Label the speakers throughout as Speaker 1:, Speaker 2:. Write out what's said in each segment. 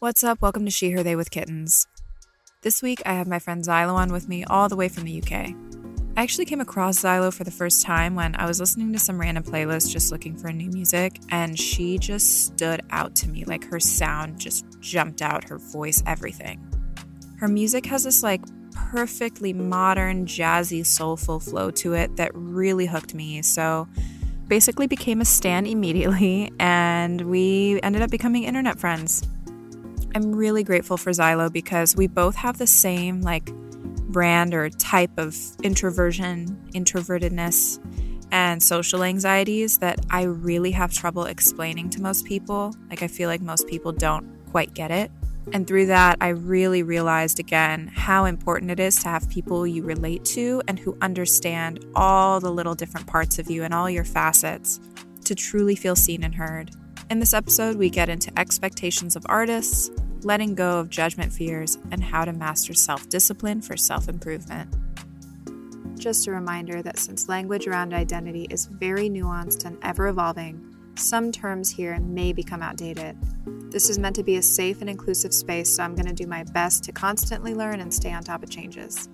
Speaker 1: What's up? Welcome to She, Her, They with Kittens. This week, I have my friend Xylo on with me all the way from the UK. I actually came across Xylo for the first time when I was listening to some random playlist just looking for new music, and she just stood out to me. Like, her sound just jumped out, her voice, everything. Her music has this, perfectly modern, jazzy, soulful flow to it that really hooked me, so basically became a stan immediately, and we ended up becoming internet friends. I'm really grateful for Xylo because we both have the same, brand or type of introversion, introvertedness, and social anxieties that I really have trouble explaining to most people. I feel like most people don't quite get it. And through that, I really realized again how important it is to have people you relate to and who understand all the little different parts of you and all your facets to truly feel seen and heard. In this episode, we get into expectations of artists, letting go of judgment fears, and how to master self-discipline for self-improvement. Just a reminder that since language around identity is very nuanced and ever-evolving, some terms here may become outdated. This is meant to be a safe and inclusive space, so I'm going to do my best to constantly learn and stay on top of changes.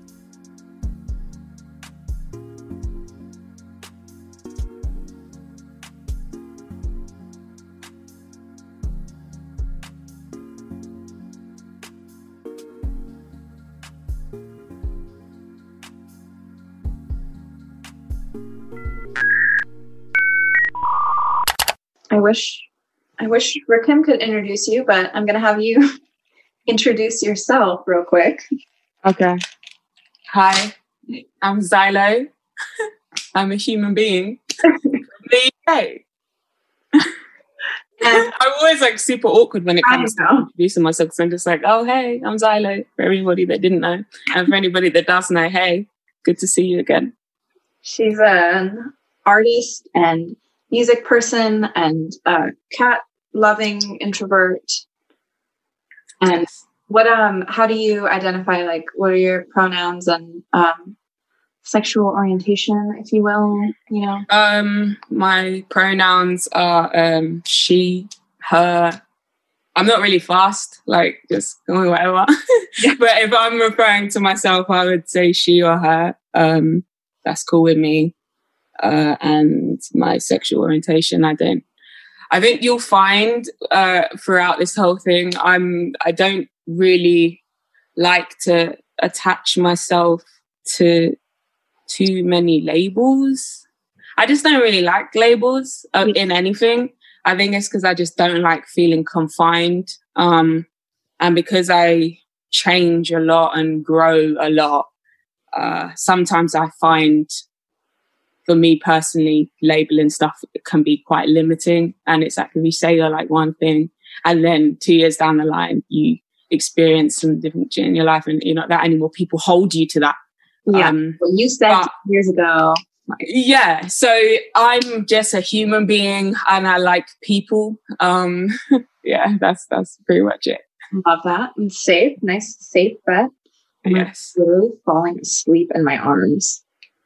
Speaker 2: I wish Rakim could introduce you, but I'm going to have you introduce yourself real quick.
Speaker 3: Okay. Hi, I'm Xylo. I'm a human being from the UK. And I'm always super awkward when it comes to introducing myself, because I'm just oh, hey, I'm Xylo, for everybody that didn't know. And for anybody that does know, hey, good to see you again.
Speaker 2: She's an artist and music person and a cat-loving introvert. And how do you identify, what are your pronouns and sexual orientation, if you will,
Speaker 3: My pronouns are she, her. I'm not really fast, just call me whatever. Yeah. But if I'm referring to myself, I would say she or her. That's cool with me. And my sexual orientation, I think you'll find throughout this whole thing, I don't really like to attach myself to too many labels. I just don't really like labels in anything. I think it's because I just don't like feeling confined. And because I change a lot and grow a lot, sometimes I find, for me personally, labeling stuff can be quite limiting. And it's if you say you're one thing, and then 2 years down the line, you experience some different shit in your life, and you're not that anymore. People hold you to that.
Speaker 2: Yeah, what you said 2 years ago.
Speaker 3: Yeah, so I'm just a human being, and I like people. Yeah, that's pretty much it.
Speaker 2: Love that. And safe, nice, safe bet.
Speaker 3: Yes.
Speaker 2: I'm literally falling asleep in my arms,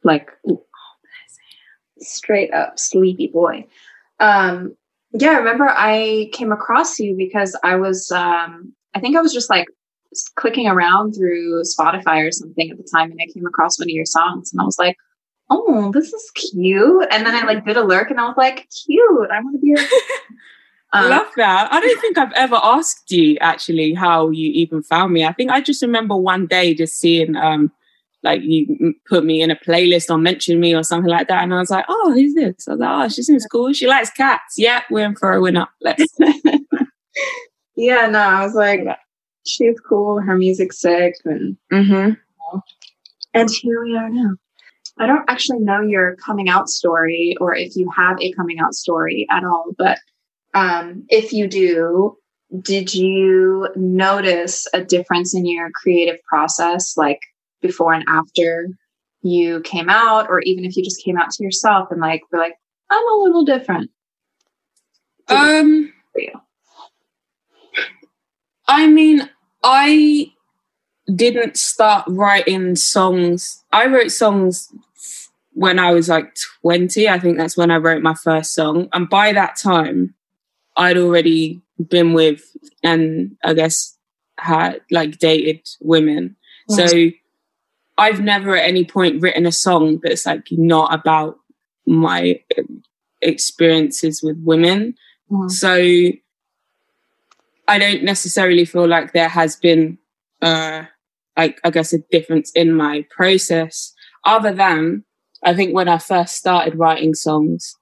Speaker 2: straight up sleepy boy. Yeah, I remember I came across you because I was, I think I was just clicking around through Spotify or something at the time, and I came across one of your songs, and I was like, oh, this is cute. And then I did a lurk, and I was like, cute, I want to be your
Speaker 3: love that. I don't think I've ever asked you actually how you even found me. I think I just remember one day just seeing you put me in a playlist or mentioned me or something like that. And I was like, oh, who's this? I was like, oh, she seems cool. She likes cats. Yeah, we're in for a winner. Let's.
Speaker 2: Yeah, no, I was like, she's cool. Her music's sick. And, and here we are now. I don't actually know your coming out story, or if you have a coming out story at all. But if you do, did you notice a difference in your creative process, before and after you came out, or even if you just came out to yourself and were like, I'm a little different? For you?
Speaker 3: I mean, I didn't start writing songs. I wrote songs when I was 20. I think that's when I wrote my first song. And by that time, I'd already been with and I guess had like dated women. So I've never at any point written a song that's like not about my experiences with women. So I don't necessarily feel like there has been like I guess a difference in my process, other than I think when I first started writing songs,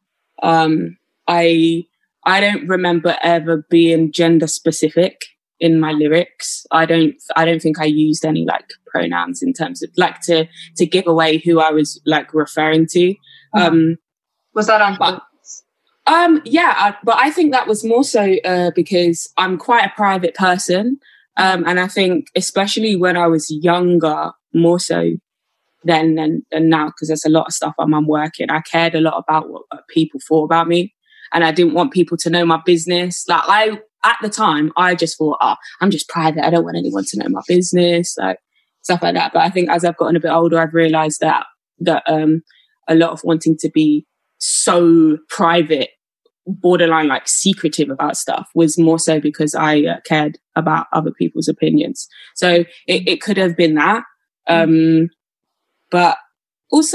Speaker 3: I don't remember ever being gender specific in my lyrics. I don't think I used any like pronouns in terms of like to give away who I was like referring to.
Speaker 2: Was that on purpose?
Speaker 3: Yeah, but I think that was more so because I'm quite a private person. And I think especially when I was younger, more so then than now, because there's a lot of stuff I'm working. I cared a lot about what people thought about me, and I didn't want people to know my business. Like at the time, I just thought, I'm just private. I don't want anyone to know my business, like stuff like that. But I think as I've gotten a bit older, I've realised that a lot of wanting to be so private, borderline like secretive about stuff, was more so because I cared about other people's opinions. So it could have been that. But also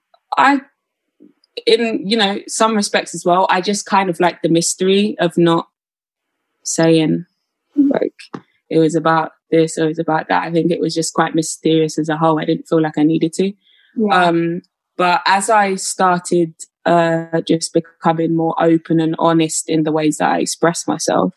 Speaker 3: in some respects as well, I just kind of like the mystery of not saying like it was about this or it was about that. I think it was just quite mysterious as a whole. I didn't feel like I needed to. But as I started just becoming more open and honest in the ways that I express myself,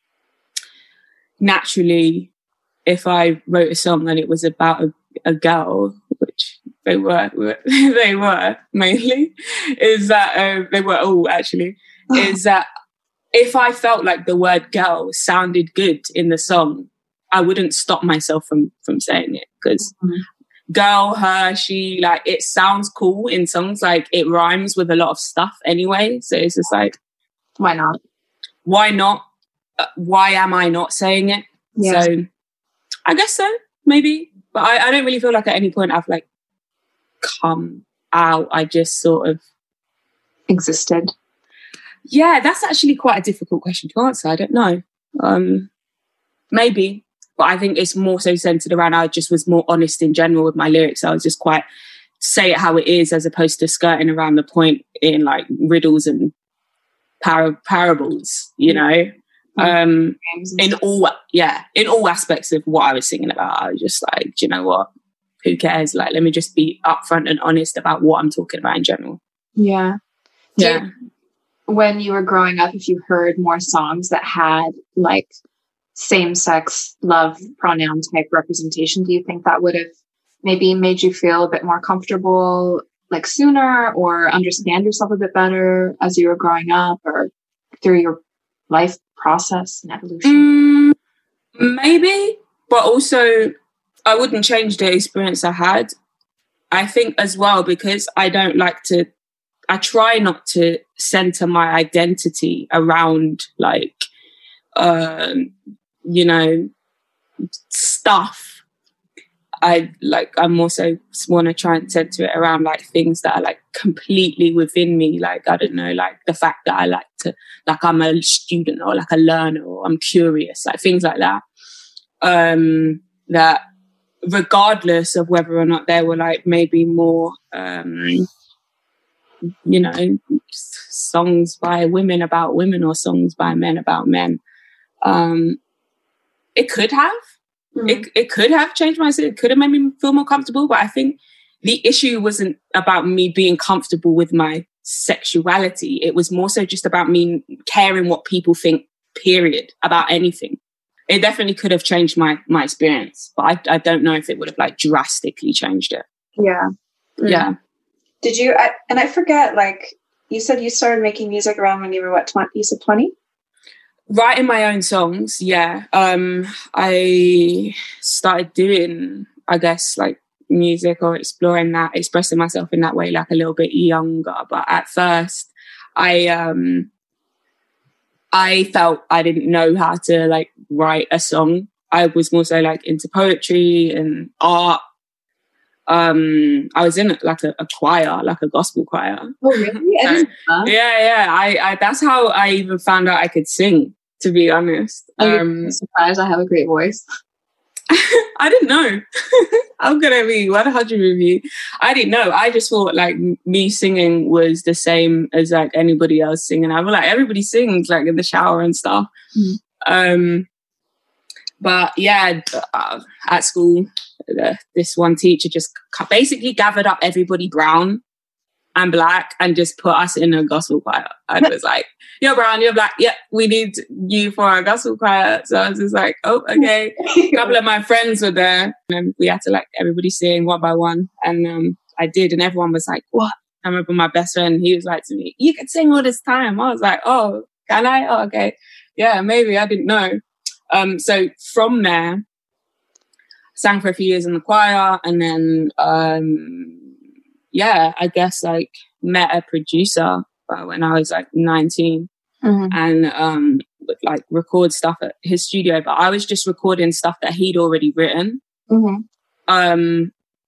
Speaker 3: naturally, if I wrote a song and it was about a girl, which they were mainly, is that they were all actually, is that if I felt like the word girl sounded good in the song, I wouldn't stop myself from saying it, because girl, her, she, like, it sounds cool in songs. Like, it rhymes with a lot of stuff anyway. So it's just like,
Speaker 2: why not?
Speaker 3: Why not? Why am I not saying it? Yeah. So I guess so, maybe. But I don't really feel like at any point I've like come out. I just sort of
Speaker 2: existed.
Speaker 3: Yeah, that's actually quite a difficult question to answer. I don't know. Maybe. But I think it's more so centered around I just was more honest in general with my lyrics. I was just quite say it how it is, as opposed to skirting around the point in like riddles and parables, you know. In all aspects of what I was singing about, I was just like, do you know what? Who cares? Like, let me just be upfront and honest about what I'm talking about in general.
Speaker 2: Yeah. When you were growing up, if you heard more songs that had like same-sex love pronoun type representation, do you think that would have maybe made you feel a bit more comfortable like sooner, or understand yourself a bit better as you were growing up or through your life process and evolution?
Speaker 3: Maybe, but also I wouldn't change the experience I had. I think as well, because I try not to center my identity around like stuff. I'm also want to try and center it around like things that are like completely within me. Like, I don't know, like the fact that I like to, like I'm a student or like a learner or I'm curious, like things like that. That regardless of whether or not there were like maybe more, songs by women about women or songs by men about men. It could have. It could have changed my mindset. It could have made me feel more comfortable. But I think the issue wasn't about me being comfortable with my sexuality. It was more so just about me caring what people think, period, about anything. It definitely could have changed my experience. But I don't know if it would have like drastically changed it.
Speaker 2: Yeah.
Speaker 3: Yeah.
Speaker 2: Did you, and I forget, like, you said you started making music around when you were what, 20? You said 20?
Speaker 3: Writing my own songs, yeah. I started doing, I guess, like music or exploring that, expressing myself in that way, like a little bit younger. But at first, I felt I didn't know how to like write a song. I was more so like into poetry and art. I was in like a choir, like a gospel choir.
Speaker 2: Oh, really?
Speaker 3: So, yeah. I that's how I even found out I could sing, to be honest.
Speaker 2: I'm surprised I have a great voice.
Speaker 3: I didn't know. I'm gonna be 100 with you. I didn't know. I just thought like me singing was the same as like anybody else singing. I was like, everybody sings like in the shower and stuff. But yeah, at school, this one teacher just basically gathered up everybody brown and black and just put us in a gospel choir. I was like, you're brown, you're black. Yeah, we need you for our gospel choir. So I was just like, oh, okay. A couple of my friends were there and we had to like everybody sing one by one. And I did. And everyone was like, what? I remember my best friend, he was like to me, you can sing all this time. I was like, oh, can I? Oh, okay. Yeah, maybe. I didn't know. So from there, I sang for a few years in the choir and then, I guess like met a producer when I was like 19 and would like record stuff at his studio, but I was just recording stuff that he'd already written. And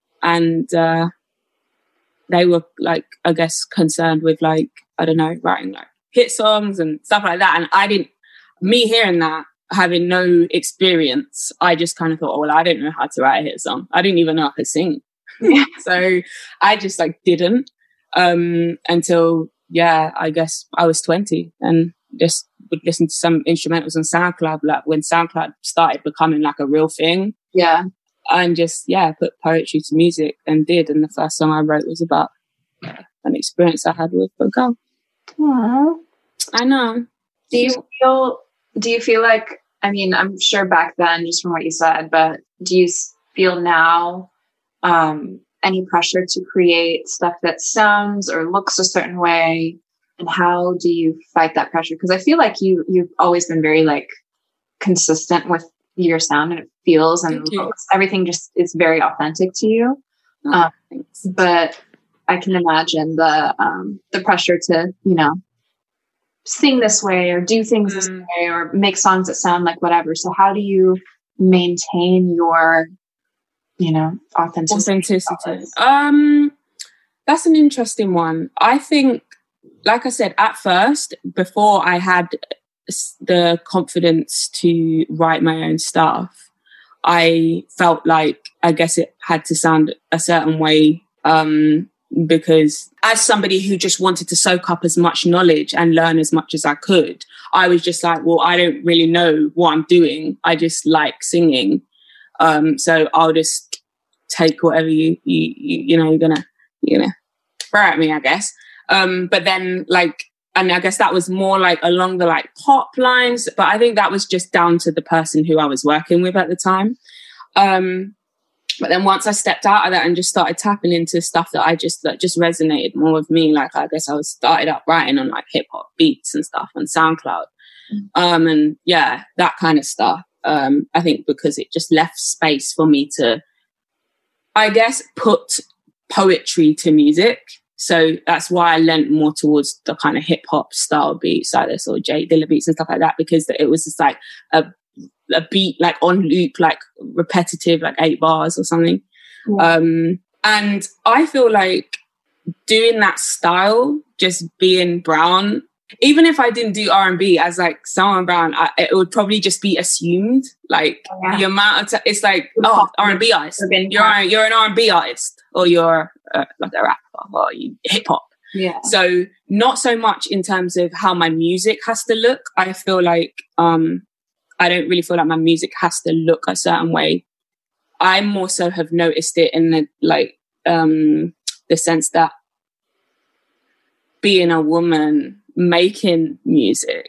Speaker 3: they were like, I guess, concerned with like, I don't know, writing like hit songs and stuff like that. And me hearing that, having no experience, I just kind of thought, oh, well, I don't know how to write a hit song. I didn't even know I could sing. So I just like didn't until I guess I was 20 and just would listen to some instrumentals on SoundCloud, like when SoundCloud started becoming like a real thing. And just put poetry to music and did. And the first song I wrote was about an experience I had with a girl.
Speaker 2: Aww.
Speaker 3: I know.
Speaker 2: Do you feel like, I mean, I'm sure back then, just from what you said, but do you feel now any pressure to create stuff that sounds or looks a certain way? And how do you fight that pressure? Because I feel like you've always been very like consistent with your sound, and it feels and looks, everything just is very authentic to you. But I can imagine the pressure to, sing this way or do things this way or make songs that sound like whatever. So how do you maintain your, authenticity?
Speaker 3: That's an interesting one. I think, like I said, at first, before I had the confidence to write my own stuff, I felt like, I guess it had to sound a certain way, because as somebody who just wanted to soak up as much knowledge and learn as much as I could, I was just like, well, I don't really know what I'm doing. I just like singing. So I'll just take whatever you're gonna throw at me, I guess. But then and I guess that was more like along the like pop lines, but I think that was just down to the person who I was working with at the time. But then once I stepped out of that and just started tapping into stuff that I just resonated more with me, like I guess I started up writing on like hip hop beats and stuff on SoundCloud. And that kind of stuff. I think because it just left space for me to, I guess, put poetry to music. So that's why I leant more towards the kind of hip hop style beats like this or Jay Dilla beats and stuff like that, because it was just like a beat like on loop, like repetitive, like 8 bars or something. And I feel like doing that style, just being brown, even if I didn't do R&B as like someone brown, it would probably just be assumed like the amount of it's like, oh, R&B artist, you're an R&B artist, or you're like a rapper, or you hip hop. So not so much in terms of how my music has to look. I feel like I don't really feel like my music has to look a certain way. I more so have noticed it in the sense that being a woman making music,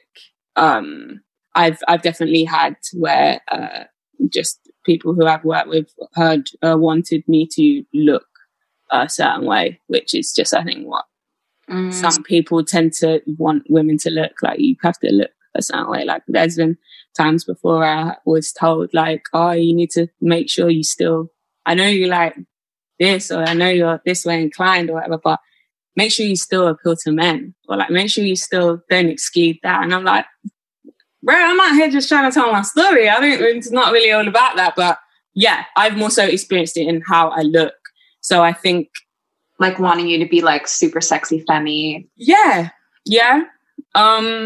Speaker 3: I've definitely had where just people who I've worked with wanted me to look a certain way, which is just, I think, what some people tend to want women to look like. You have to look a certain way. Like there's been times before I was told like, oh, you need to make sure you still, I know you like this, or I know you're this way inclined or whatever, but make sure you still appeal to men, or like make sure you still don't exclude that. And I'm like, bro, I'm out here just trying to tell my story. I think it's not really all about that, but yeah, I've more so experienced it in how I look. So I think
Speaker 2: like wanting you to be like super sexy femme.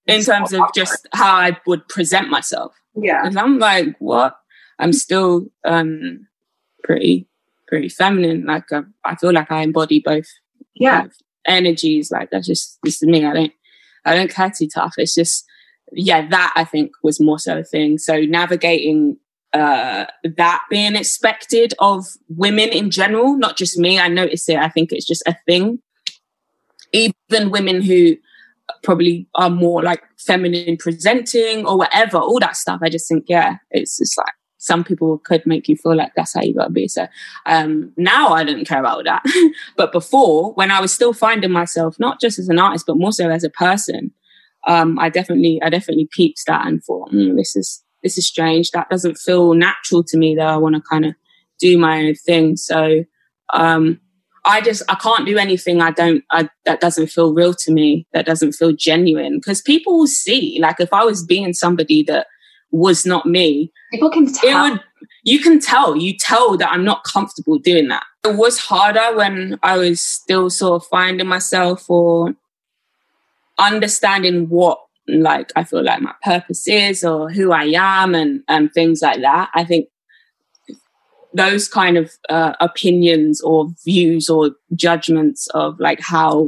Speaker 3: in terms of just how I would present myself.
Speaker 2: Yeah.
Speaker 3: And I'm like, what? I'm still pretty feminine. Like I feel like I embody both kind of energies. Like that's just this is me. I don't care too tough. It's just that I think was more so a thing. So navigating that being expected of women in general, not just me. I notice it. I think it's just a thing. Even women who probably are more like feminine presenting or whatever, all that stuff. I just think, it's just like some people could make you feel like that's how you gotta be. So now I don't care about that. But before, when I was still finding myself, not just as an artist, but more so as a person, I definitely peeped that and thought, this is strange. That doesn't feel natural to me, though. I want to kind of do my own thing. So I can't do anything that doesn't feel real to me, that doesn't feel genuine. Because people will see, like if I was being somebody that was not me,
Speaker 2: people can tell.
Speaker 3: You tell that I'm not comfortable doing that. It was harder when I was still sort of finding myself or understanding what, like, I feel like my purpose is or who I am and things like that. I think those kind of opinions or views or judgments of like how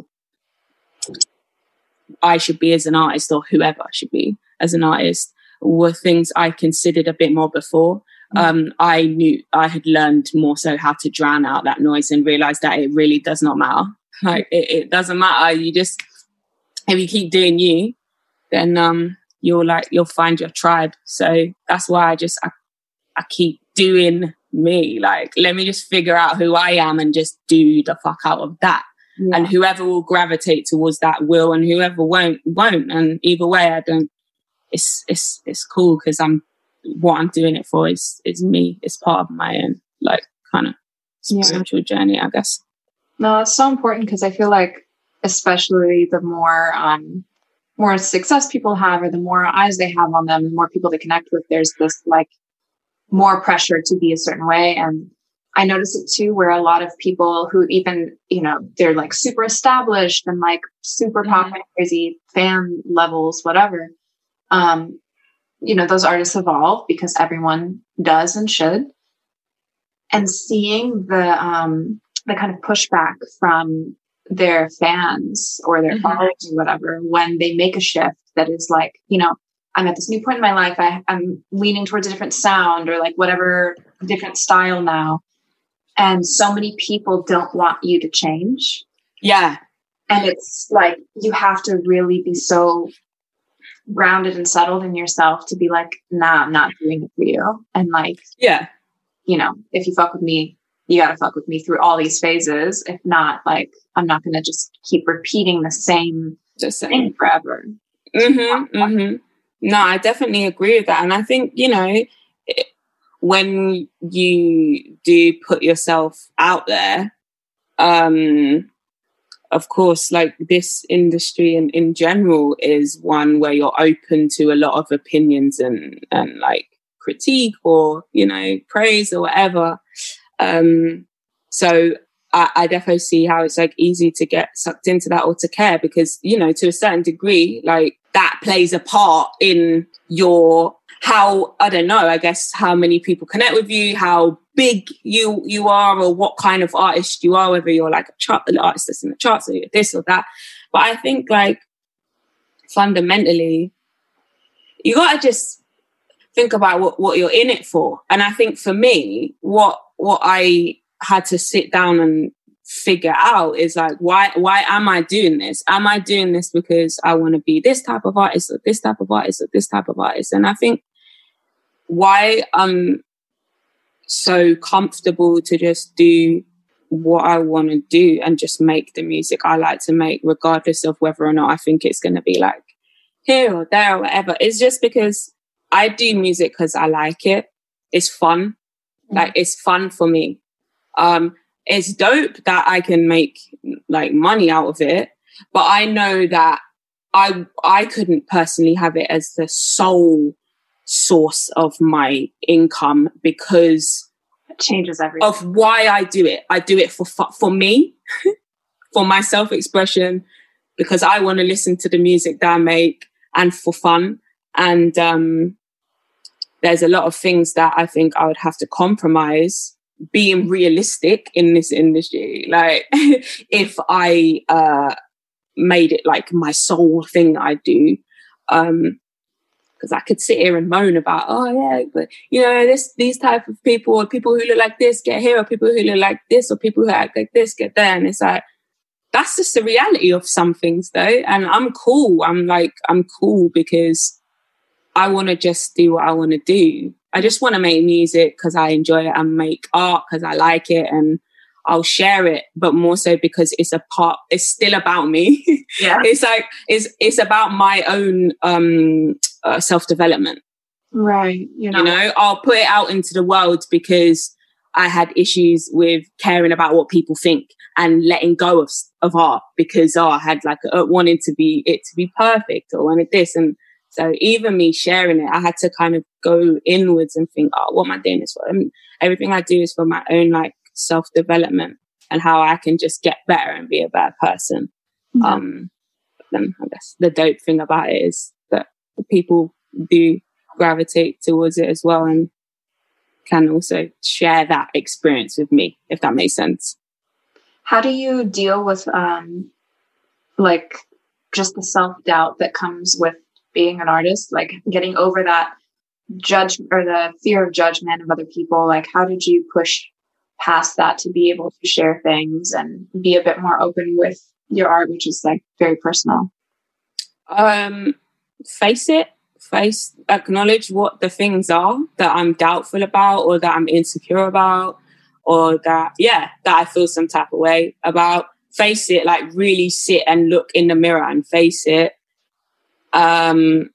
Speaker 3: I should be as an artist or whoever I should be as an artist were things I considered a bit more before. I knew I had learned more so how to drown out that noise and realize that it really does not matter. Like it doesn't matter. You just, if you keep doing you, then you'll find your tribe. So that's why I keep doing me. Like, let me just figure out who I am and just do the fuck out of that. Yeah. And whoever will gravitate towards that will, and whoever won't. And either way, I don't. It's cool because what I'm doing it for is me. It's part of my own like kind of spiritual journey, I guess.
Speaker 2: No, it's so important because I feel like, especially the more success people have, or the more eyes they have on them, the more people they connect with, there's this like more pressure to be a certain way. And I notice it too, where a lot of people who even, they're like super established and like super popular, crazy fan levels, whatever. Those artists evolve because everyone does and should. And seeing the kind of pushback from their fans or their followers or whatever, when they make a shift that is like, I'm at this new point in my life. I'm leaning towards a different sound or like whatever different style now. And so many people don't want you to change.
Speaker 3: Yeah.
Speaker 2: And it's like, you have to really be so grounded and settled in yourself to be like, nah, I'm not doing it for you. And like, if you fuck with me, you got to fuck with me through all these phases. If not, like, I'm not going to just keep repeating the same thing forever.
Speaker 3: No, I definitely agree with that. And I think, when you do put yourself out there, of course, like this industry in general is one where you're open to a lot of opinions and like critique or, praise or whatever. So I definitely see how it's like easy to get sucked into that or to care because, to a certain degree, like that plays a part in how many people connect with you, how big you are or what kind of artist you are, whether you're like an artist that's in the charts or you're this or that. But I think like fundamentally, you got to just think about what you're in it for. And I think for me, what I had to sit down and figure out is like, why am I doing this? Am I doing this because I want to be this type of artist or this type of artist or this type of artist? And I think why I'm so comfortable to just do what I want to do and just make the music I like to make, regardless of whether or not I think it's going to be like here or there or whatever. It's just because I do music because I like it. It's fun. Like, it's fun for me. It's dope that I can make like money out of it, but I know that I couldn't personally have it as the sole source of my income because
Speaker 2: it changes everything
Speaker 3: of why I do it. I do it for me, for my self-expression, because I want to listen to the music that I make. and for fun. And there's a lot of things that I think I would have to compromise being realistic in this industry. Like if I made it like my sole thing that I do, because I could sit here and moan about, oh yeah, but you know, these type of people, or people who look like this get here, or people who look like this, or people who act like this get there. And it's like, that's just the reality of some things though. And I'm cool. I'm cool because I want to just do what I want to do. I just want to make music because I enjoy it, and make art because I like it, and I'll share it, but more so because it's still about me.
Speaker 2: Yeah.
Speaker 3: It's like, it's about my own self-development.
Speaker 2: Right.
Speaker 3: You know, I'll put it out into the world because I had issues with caring about what people think and letting go of art because I had like wanted to be perfect, or wanted this. And so even me sharing it, I had to kind of go inwards and think, oh, what am I doing this for? And everything I do is for my own like self-development and how I can just get better and be a better person. Mm-hmm. But then I guess the dope thing about it is that people do gravitate towards it as well, and can also share that experience with me, if that makes sense.
Speaker 2: How do you deal with like just the self-doubt that comes with being an artist, like getting over that the fear of judgment of other people? Like, how did you push past that to be able to share things and be a bit more open with your art, which is like very personal?
Speaker 3: Acknowledge what the things are that I'm doubtful about, or that I'm insecure about, or that I feel some type of way about. Face it, like really sit and look in the mirror and face it. And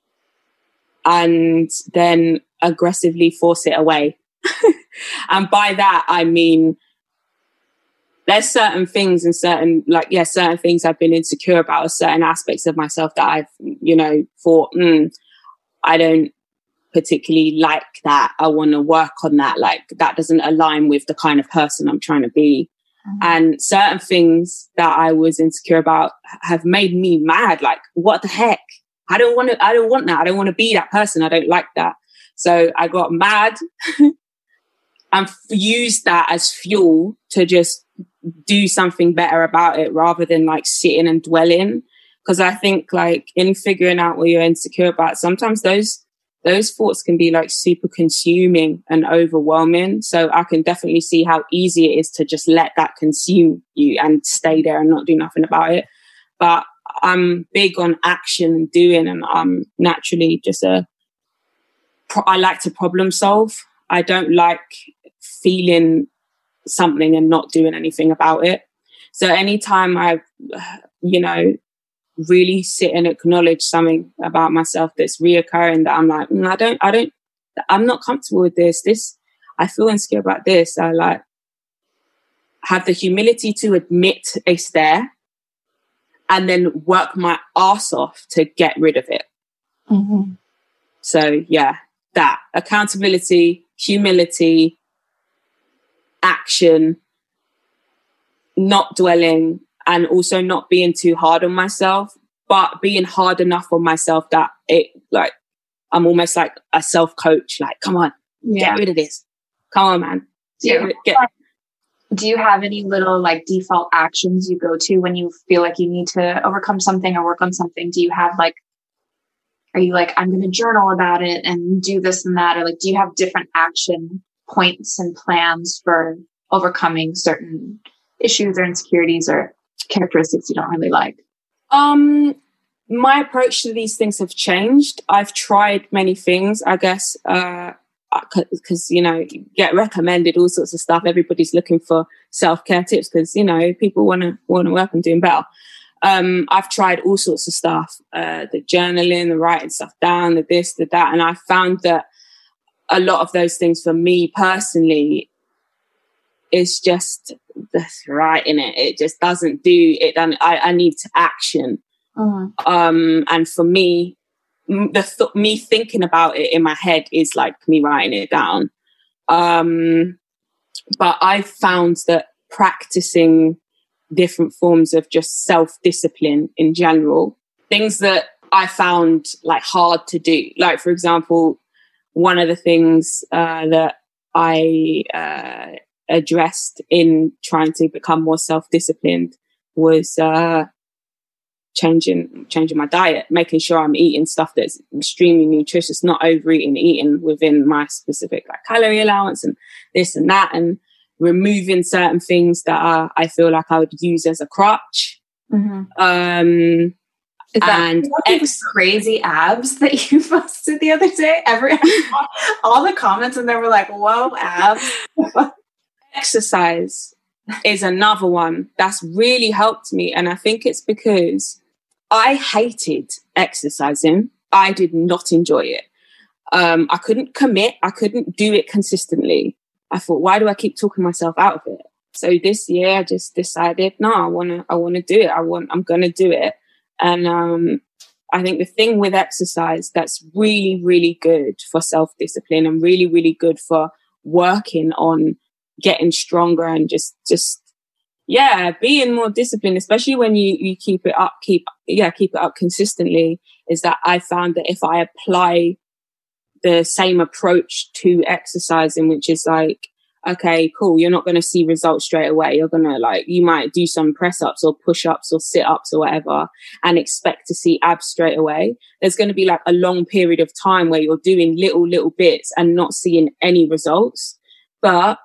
Speaker 3: then aggressively force it away. And by that, I mean, there's certain things and certain things I've been insecure about, or certain aspects of myself that I've, thought, I don't particularly like that. I want to work on that. Like, that doesn't align with the kind of person I'm trying to be. Mm-hmm. And certain things that I was insecure about have made me mad. Like, what the heck? I don't want that. I don't want to be that person. I don't like that. So I got mad and used that as fuel to just do something better about it, rather than like sitting and dwelling. Because I think like in figuring out what you're insecure about, sometimes those thoughts can be like super consuming and overwhelming. So I can definitely see how easy it is to just let that consume you and stay there and not do nothing about it. But I'm big on action and doing, and I'm naturally just I like to problem solve. I don't like feeling something and not doing anything about it. So anytime I, really sit and acknowledge something about myself that's reoccurring, that I'm like, I'm not comfortable with this, I feel insecure about this. I like have the humility to admit it's there, and then work my ass off to get rid of it. Mm-hmm. So yeah, that accountability, humility, action, not dwelling, and also not being too hard on myself, but being hard enough on myself that it like I'm almost like a self-coach. Like, come on, get rid of this. Come on, man.
Speaker 2: Do you have any little like default actions you go to when you feel like you need to overcome something or work on something? Do you have like, are you like, I'm going to journal about it and do this and that? Or like, do you have different action points and plans for overcoming certain issues or insecurities or characteristics you don't really like?
Speaker 3: My approach to these things have changed. I've tried many things, I guess, because, you get recommended all sorts of stuff. Everybody's looking for self-care tips because, people want to work on doing better. I've tried all sorts of stuff, the journaling, the writing stuff down, the this, the that. And I found that a lot of those things for me personally is just writing it. It just doesn't do it. And I need action. Mm-hmm. And for me, me thinking about it in my head is like me writing it down. But I've found that practicing different forms of just self-discipline in general, things that I found like hard to do. Like, for example, one of the things that I addressed in trying to become more self-disciplined was changing my diet, making sure I'm eating stuff that's extremely nutritious, not overeating, eating within my specific like calorie allowance and this and that, and removing certain things that I feel like I would use as a crutch.
Speaker 2: Mm-hmm. Is that crazy abs that you posted the other day? All the comments and they were like, whoa, abs.
Speaker 3: Exercise is another one that's really helped me. And I think it's because I hated exercising. I did not enjoy it. I couldn't commit. I couldn't do it consistently. I thought, why do I keep talking myself out of it? So this year I just decided, no, I want to do it. I'm going to do it. And I think the thing with exercise that's really, really good for self-discipline and really, really good for working on getting stronger and just being more disciplined, especially when you keep it up consistently, is that I found that if I apply the same approach to exercising, which is like, okay, cool, you're not going to see results straight away. You're going to you might do some press ups or push ups or sit ups or whatever and expect to see abs straight away. There's going to be like a long period of time where you're doing little bits and not seeing any results. But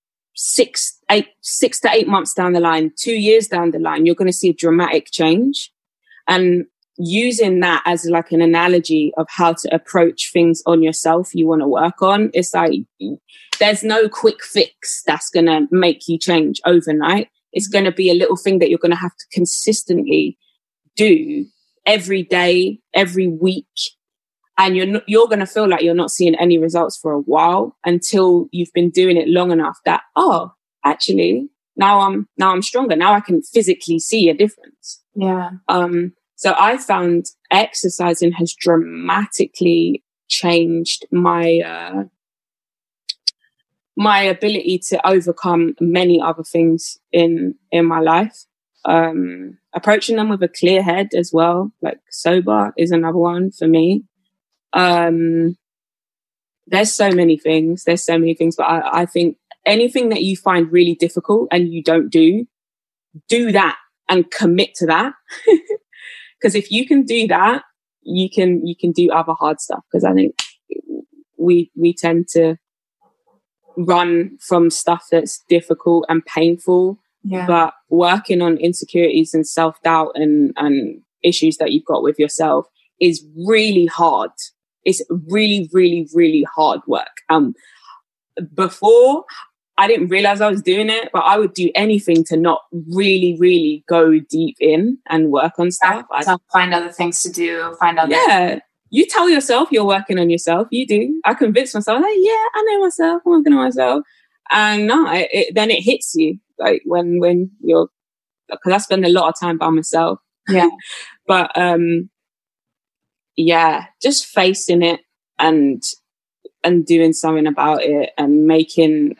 Speaker 3: 6 to 8 months down the line, 2 years down the line, you're going to see a dramatic change. And using that as like an analogy of how to approach things on yourself you want to work on, it's like there's no quick fix that's going to make you change overnight. It's going to be a little thing that you're going to have to consistently do every day, every week. And you're going to feel like you're not seeing any results for a while until you've been doing it long enough that, oh, actually, now I'm stronger. Now I can physically see a difference.
Speaker 2: Yeah.
Speaker 3: So I found exercising has dramatically changed my my ability to overcome many other things in my life. Approaching them with a clear head as well, like sober is another one for me. There's so many things, but I think anything that you find really difficult and you don't do that and commit to that. Because if you can do that, you can do other hard stuff. Because I think we tend to run from stuff that's difficult and painful.
Speaker 2: Yeah.
Speaker 3: But working on insecurities and self-doubt and issues that you've got with yourself is really hard. It's really, really, really hard work. Before, I didn't realize I was doing it, but I would do anything to not really, really go deep in and work on stuff.
Speaker 2: Find other things to do.
Speaker 3: Yeah. You tell yourself you're working on yourself. You do. I convince myself, like, yeah, I know myself. I'm working on myself. And no, then it hits you. Like when you're, because I spend a lot of time by myself.
Speaker 2: Yeah.
Speaker 3: But, yeah, just facing it and doing something about it and making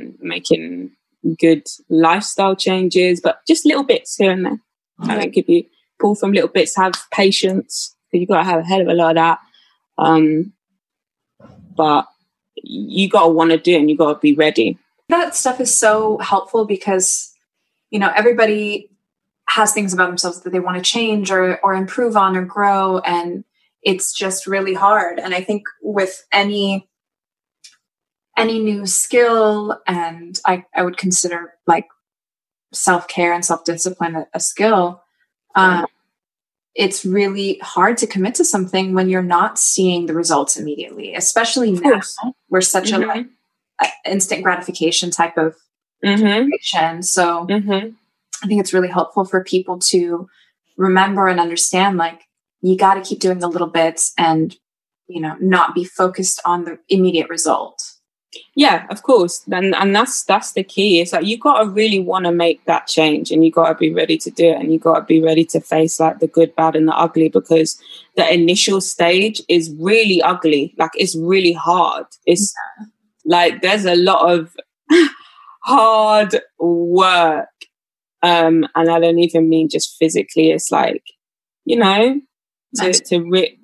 Speaker 3: good lifestyle changes, but just little bits here and there. Yeah. I think if you pull from little bits, have patience, because you've got to have a hell of a lot of that. But you got to want to do it and you got to be ready.
Speaker 2: That stuff is so helpful because, everybody has things about themselves that they want to change or improve on or grow. And it's just really hard. And I think with any new skill, and I would consider like self-care and self-discipline a skill, it's really hard to commit to something when you're not seeing the results immediately, especially now. We're such a instant gratification type of situation. So I think it's really helpful for people to remember and understand, like, you got to keep doing the little bits and, not be focused on the immediate result.
Speaker 3: Yeah, of course. And that's the key. It's like, you got to really want to make that change and you got to be ready to do it. And you got to be ready to face like the good, bad and the ugly, because the initial stage is really ugly. Like, it's really hard. It's like, there's a lot of hard work. And I don't even mean just physically. It's like, to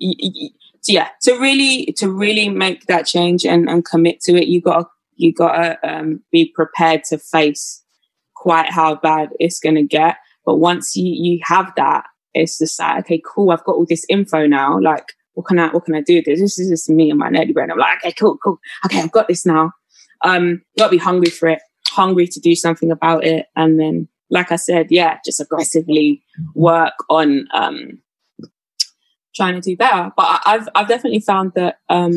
Speaker 3: really make that change and commit to it. You gotta be prepared to face quite how bad it's gonna get. But once you have that, it's just like, okay, cool, I've got all this info now. Like, what can I do with this? This is just me and my nerdy brain. I'm like, okay, cool. Okay, I've got this now. Gotta be hungry for it, hungry to do something about it. And then, like I said, just aggressively work on trying to do better. But I've definitely found that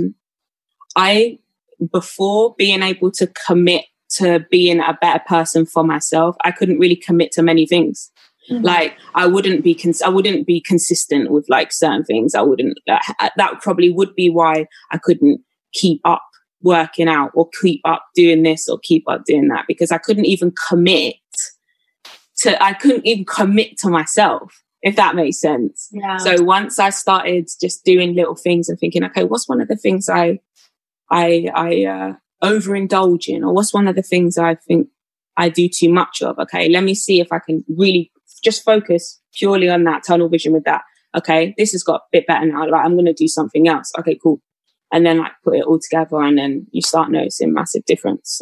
Speaker 3: before being able to commit to being a better person for myself, I couldn't really commit to many things. Mm-hmm. Like I wouldn't be consistent with like certain things. That probably would be why I couldn't keep up working out or keep up doing this or keep up doing that, because I couldn't even commit to myself, if that makes sense. Yeah. So once I started just doing little things and thinking, okay, what's one of the things I overindulge in, or what's one of the things I think I do too much of? Okay, let me see if I can really just focus purely on that, tunnel vision with that. Okay, this has got a bit better now. Like I'm going to do something else. Okay, cool. And then like put it all together, and then you start noticing massive differences.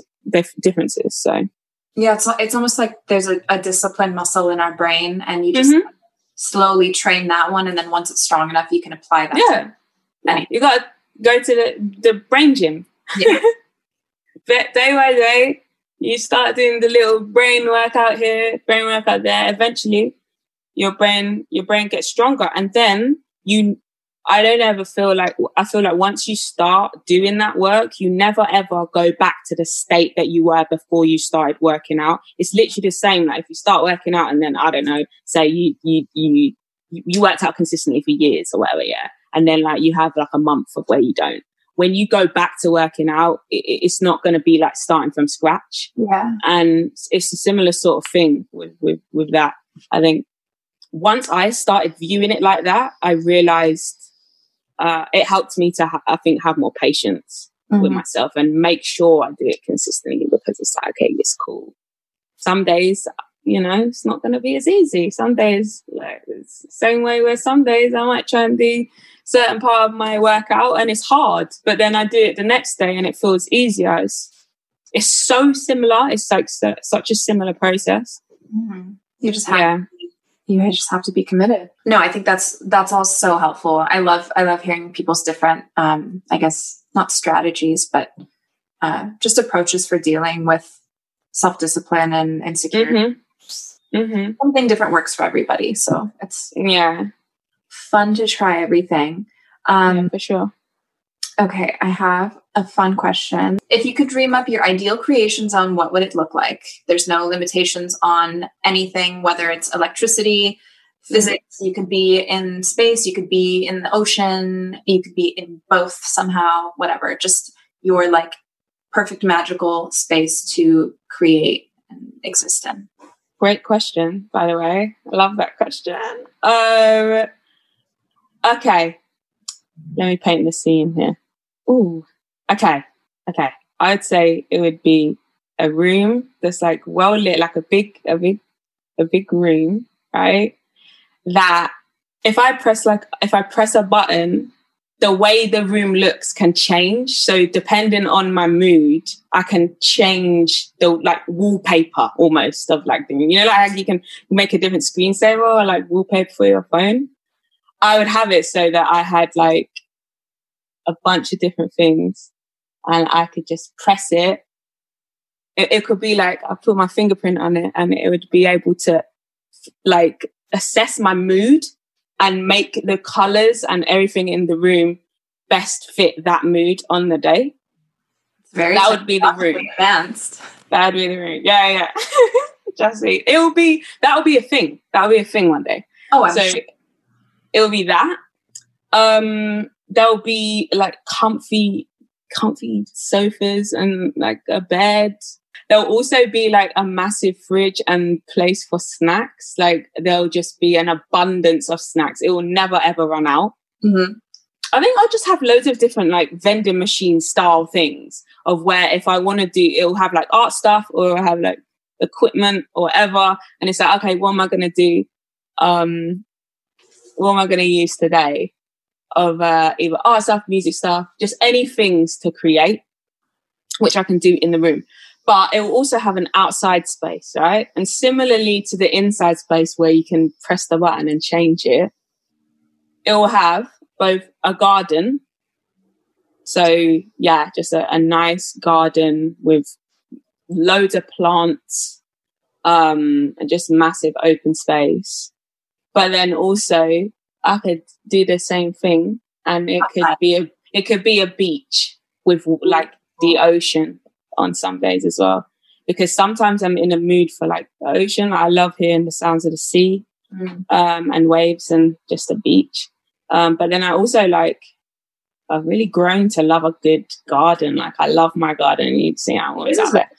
Speaker 3: So
Speaker 1: yeah, it's almost like there's a discipline muscle in our brain, and you just slowly train that one, and then once it's strong enough, you can apply that.
Speaker 3: Yeah, you got to go to the brain gym. Yeah. But day by day, you start doing the little brain workout here, brain workout there. Eventually, your brain gets stronger, and then I feel like once you start doing that work, you never ever go back to the state that you were before you started working out. It's literally the same. Like if you start working out and then, I don't know, say you worked out consistently for years or whatever, yeah. And then like you have like a month of where you don't. When you go back to working out, it's not going to be like starting from scratch.
Speaker 1: Yeah.
Speaker 3: And it's a similar sort of thing with that. I think once I started viewing it like that, I realized it helped me to, have more patience with myself and make sure I do it consistently, because it's like, okay, it's cool. Some days, it's not going to be as easy. Some days, like, it's the same way where some days I might try and do certain part of my workout and it's hard, but then I do it the next day and it feels easier. It's so similar. It's like such a similar process.
Speaker 1: Mm-hmm. You just have to be committed. No, I think that's all so helpful. I love hearing people's different, I guess not strategies, but just approaches for dealing with self-discipline and insecurity. Something different works for everybody. So it's fun to try everything.
Speaker 3: For sure.
Speaker 1: Okay, I have a fun question. If you could dream up your ideal creation zone, what would it look like? There's no limitations on anything, whether it's electricity, physics. You could be in space, you could be in the ocean, you could be in both somehow, whatever. Just your like perfect magical space to create and exist in.
Speaker 3: Great question, by the way. I love that question. Okay. Let me paint the scene here. Ooh. Okay. I'd say it would be a room that's like well lit, like a big room, right? That if I press a button, the way the room looks can change. So depending on my mood, I can change the like wallpaper almost of like the room. Like you can make a different screensaver or like wallpaper for your phone. I would have it so that I had like a bunch of different things and I could just press it. It could be like I put my fingerprint on it and it would be able to like assess my mood and make the colors and everything in the room best fit that mood on the day. That would be the room.
Speaker 1: Advanced.
Speaker 3: That would be the room. Yeah. Just see. That would be a thing. That would be a thing one day.
Speaker 1: Oh, I'm sure.
Speaker 3: It'll be that. There'll be like comfy sofas and like a bed. There'll also be like a massive fridge and place for snacks. Like there'll just be an abundance of snacks. It will never ever run out.
Speaker 1: Mm-hmm.
Speaker 3: I think I'll just have loads of different like vending machine style things of where if I want to do, it'll have like art stuff or it'll have like equipment or whatever. And it's like, okay, what am I going to do? what am I going to use today of either art stuff, music stuff, just any things to create, which I can do in the room. But it will also have an outside space, right? And similarly to the inside space where you can press the button and change it, it will have both a garden. So, yeah, just a nice garden with loads of plants and just massive open space. But then also I could do the same thing, and it could be a beach with like the ocean on some days as well, because sometimes I'm in a mood for like the ocean. I love hearing the sounds of the sea and waves and just the beach. But then I also I've really grown to love a good garden. Like I love my garden. You'd see I'm always out there.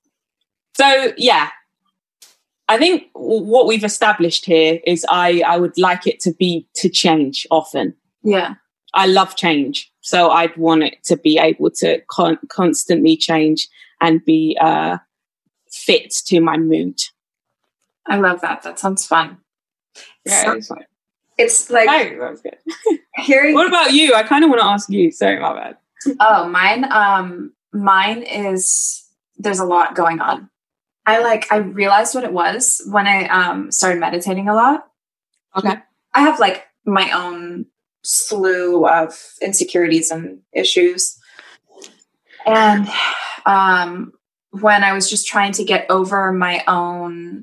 Speaker 3: So yeah, I think what we've established here is I would like it to change often.
Speaker 2: Yeah.
Speaker 3: I love change. So I'd want it to be able to constantly change and be fit to my mood.
Speaker 2: I love that. That sounds fun.
Speaker 3: Yeah,
Speaker 2: it's like...
Speaker 3: Oh, that was good. What about you? I kind of want to ask you. Sorry, my bad.
Speaker 2: Oh, mine is... There's a lot going on. I realized what it was when I started meditating a lot.
Speaker 3: Okay.
Speaker 2: I have like my own slew of insecurities and issues. And when I was just trying to get over my own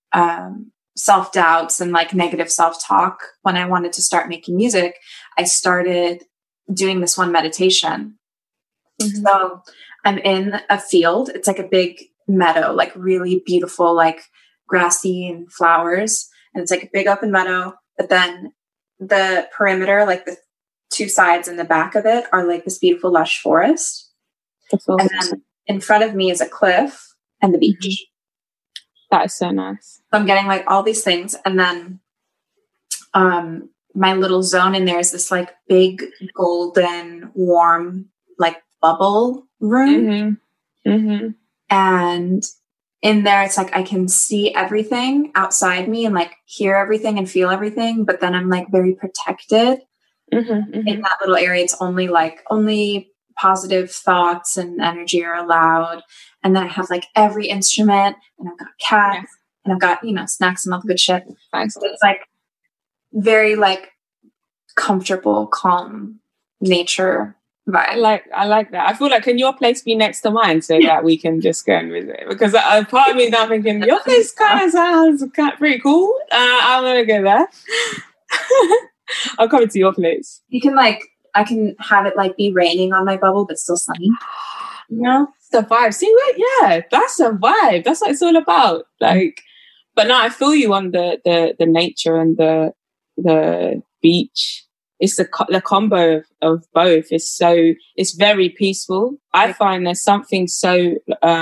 Speaker 2: self-doubts and like negative self-talk, when I wanted to start making music, I started doing this one meditation. Mm-hmm. So I'm in a field. It's like a big meadow, like really beautiful, like grassy and flowers. And it's like a big open meadow. But then the perimeter, like the two sides and the back of it are like this beautiful lush forest. And then in front of me is a cliff and the beach.
Speaker 3: Mm-hmm. That is so nice.
Speaker 2: So I'm getting like all these things. And then my little zone in there is this like big golden warm like bubble room.
Speaker 3: Mm-hmm. Mm-hmm.
Speaker 2: And in there, it's like I can see everything outside me and like hear everything and feel everything. But then I'm like very protected. Mm-hmm, mm-hmm. In that little area. It's only positive thoughts and energy are allowed. And then I have like every instrument, and I've got cats, and I've got, snacks and all the good shit.
Speaker 3: Nice.
Speaker 2: So it's like very like comfortable, calm nature vibe.
Speaker 3: I like that. I feel like, can your place be next to mine so that we can just go and visit? Because part of me is now thinking, your place kind of sounds pretty cool. I want to go there. I'll come to your place.
Speaker 2: You can I can have it like be raining on my bubble, but still sunny.
Speaker 3: It's the vibe. See what? Yeah, that's a vibe. That's what it's all about. Like, but no, I feel you on the nature and the beach. It's the combo of both. It's very peaceful. I find there's something so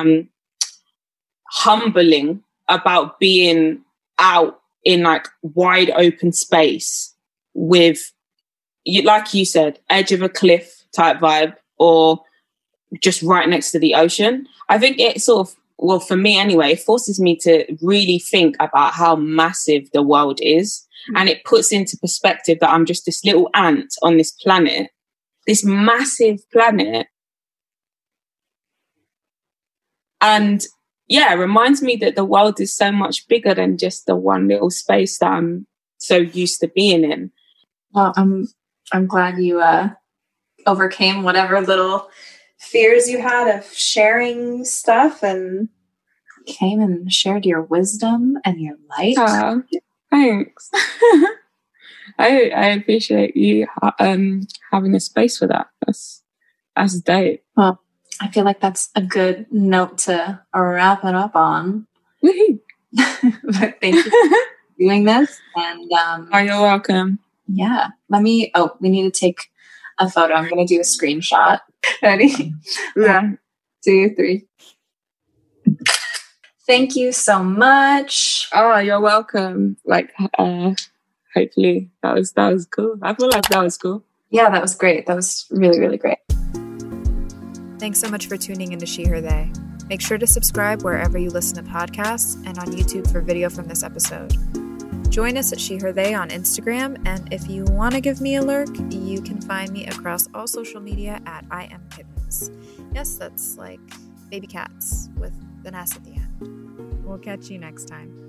Speaker 3: humbling about being out in like wide open space with, like you said, edge of a cliff type vibe, or just right next to the ocean. I think it sort of, well, for me anyway, it forces me to really think about how massive the world is. And it puts into perspective that I'm just this little ant on this planet, this massive planet. And yeah, it reminds me that the world is so much bigger than just the one little space that I'm so used to being in.
Speaker 2: Well, I'm glad you overcame whatever little fears you had of sharing stuff and came and shared your wisdom and your light.
Speaker 3: Thanks. I appreciate you having a space for that. That's dope.
Speaker 2: Well, I feel like that's a good note to wrap it up on.
Speaker 3: Woohoo!
Speaker 2: But thank you for doing this. And
Speaker 3: you're welcome.
Speaker 2: Yeah. We need to take a photo. I'm going to do a screenshot. Ready?
Speaker 3: Yeah.
Speaker 2: 1, 2, 3. Thank you so much.
Speaker 3: Oh, you're welcome. Hopefully that was cool. I feel like that was cool.
Speaker 2: Yeah, that was great. That was really, really great.
Speaker 1: Thanks so much for tuning into She, Her, They. Make sure to subscribe wherever you listen to podcasts and on YouTube for video from this episode. Join us at She Her They on Instagram, and if you want to give me a lurk, you can find me across all social media at I Am Kittens. Yes, that's like baby cats with an S at the end. We'll catch you next time.